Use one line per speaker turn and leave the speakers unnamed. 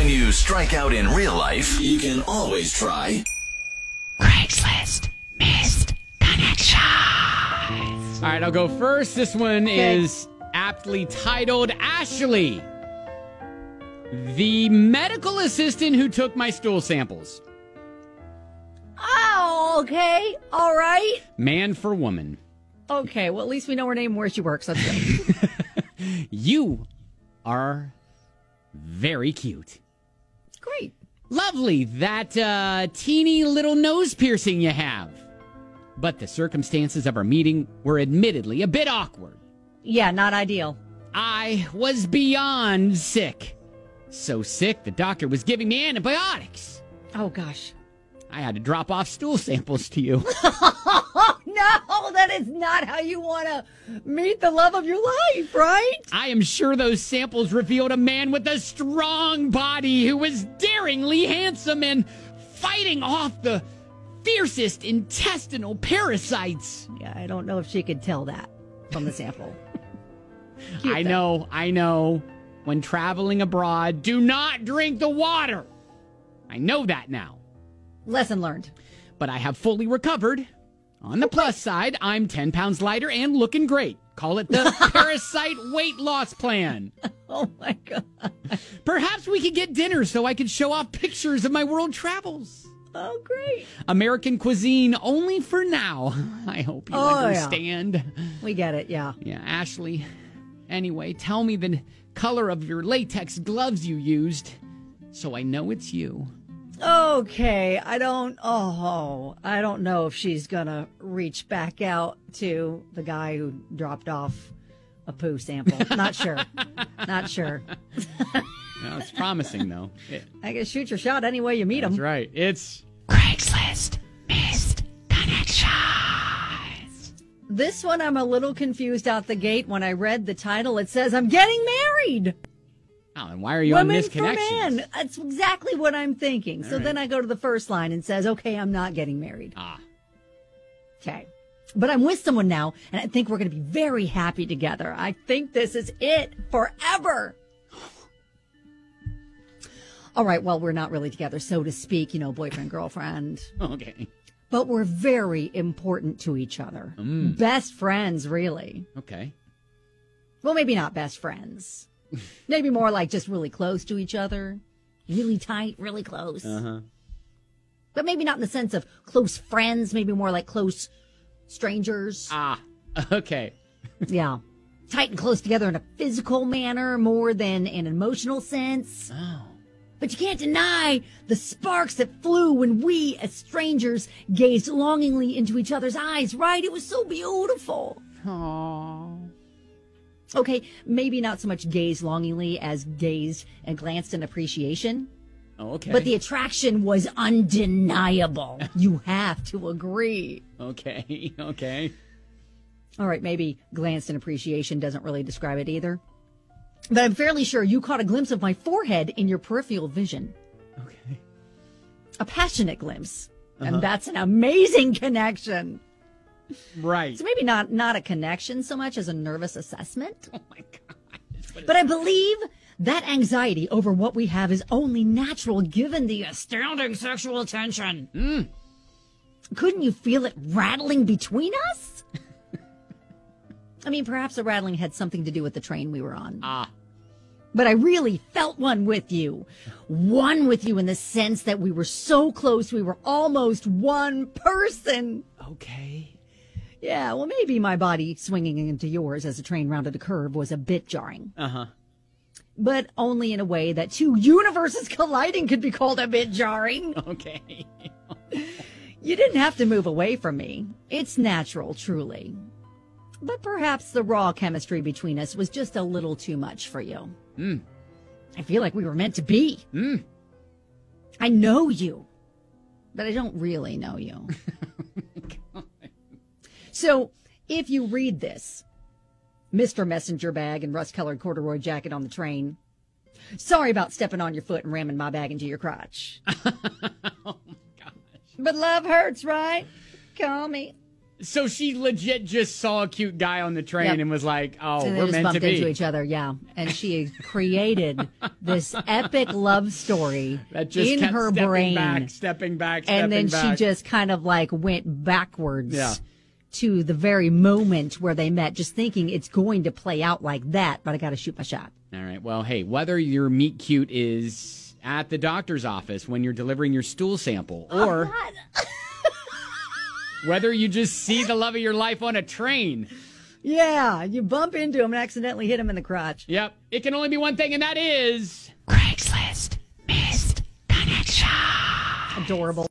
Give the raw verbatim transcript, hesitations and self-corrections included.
When you strike out in real life, you can always try
Craigslist Missed Connection.
All right, I'll go first. This one okay. is aptly titled Ashley, the medical assistant who took my stool samples.
Oh, okay. All right.
Man for woman.
Okay, well, at least we know her name and where she works. That's good.
You are very cute.
Great.
Lovely, that uh, teeny little nose piercing you have. But the circumstances of our meeting were admittedly a bit awkward.
Yeah, not ideal.
I was beyond sick. So sick, the doctor was giving me antibiotics.
Oh, gosh.
I had to drop off stool samples to you.
No, that is not how you want to meet the love of your life, right?
I am sure those samples revealed a man with a strong body who was daringly handsome and fighting off the fiercest intestinal parasites.
Yeah, I don't know if she could tell that from the sample. Cute,
I
though.
know, I know. When traveling abroad, do not drink the water. I know that now.
Lesson learned.
But I have fully recovered. On the plus side, I'm ten pounds lighter and looking great. Call it the Parasite Weight Loss Plan.
Oh, my God.
Perhaps we could get dinner so I could show off pictures of my world travels.
Oh, great.
American cuisine only for now. I hope you
oh,
understand.
Yeah. We get it, yeah.
Yeah, Ashley. Anyway, tell me the color of your latex gloves you used so I know it's you.
Okay, I don't, oh, I don't know if she's gonna reach back out to the guy who dropped off a poo sample. Not sure. Not sure.
No, it's promising, though. It,
I guess shoot your shot any way you meet him.
That's right. It's
Craigslist Missed Connection.
This one I'm a little confused out the gate. When I read the title, it says, I'm getting married.
Oh, and why are you
Women
on Misconnections?
for men. That's exactly what I'm thinking. All so right. Then I go to the first line and says, okay, I'm not getting married.
Ah.
Okay. But I'm with someone now, and I think we're going to be very happy together. I think this is it forever. All right, well, we're not really together, so to speak, you know, boyfriend, girlfriend.
Okay.
But we're very important to each other.
Mm.
Best friends, really.
Okay.
Well, maybe not best friends. Maybe more like just really close to each other. Really tight, really close.
Uh-huh.
But maybe not in the sense of close friends, maybe more like close strangers.
Ah, okay.
Yeah. Tight and close together in a physical manner more than an emotional sense.
Oh.
But you can't deny the sparks that flew when we, as strangers, gazed longingly into each other's eyes, right? It was so beautiful.
Aww.
Okay, maybe not so much gazed longingly as gazed and glanced in appreciation.
Oh, okay.
But the attraction was undeniable. You have to agree.
Okay, okay.
All right, maybe glanced in appreciation doesn't really describe it either. But I'm fairly sure you caught a glimpse of my forehead in your peripheral vision.
Okay.
A passionate glimpse.
Uh-huh.
And that's an amazing connection.
Right.
So maybe not, not a connection so much as a nervous assessment.
Oh, my God.
But I believe that anxiety over what we have is only natural given the astounding sexual tension.
Mm.
Couldn't you feel it rattling between us? I mean, perhaps the rattling had something to do with the train we were on.
Ah.
But I really felt one with you. One with you in the sense that we were so close, we were almost one person.
Okay.
Yeah, well, maybe my body swinging into yours as the train rounded a curve was a bit jarring.
Uh-huh.
But only in a way that two universes colliding could be called a bit jarring.
Okay.
You didn't have to move away from me. It's natural, truly. But perhaps the raw chemistry between us was just a little too much for you.
Mm.
I feel like we were meant to be.
Mm.
I know you, but I don't really know you. So, if you read this, Mister Messenger bag and rust-colored corduroy jacket on the train, sorry about stepping on your foot and ramming my bag into your crotch.
Oh, my gosh.
But love hurts, right? Call me.
So she legit just saw a cute guy on the train
Yep.
and was like, oh,
And they
we're
just
meant
bumped
to be.
into each other, yeah. And she created this epic love story
That just
in
kept
her
stepping
brain.
back, stepping back, stepping
and then
back.
she just kind of like went backwards
Yeah.
to the very moment where they met, just thinking it's going to play out like that, but I got to shoot my shot.
All right. Well, hey, whether your meet cute is at the doctor's office when you're delivering your stool sample, or whether you just see the love of your life on a train.
Yeah, you bump into him and accidentally hit him in the crotch.
Yep. It can only be one thing, and that is
Craigslist missed connection.
Adorable.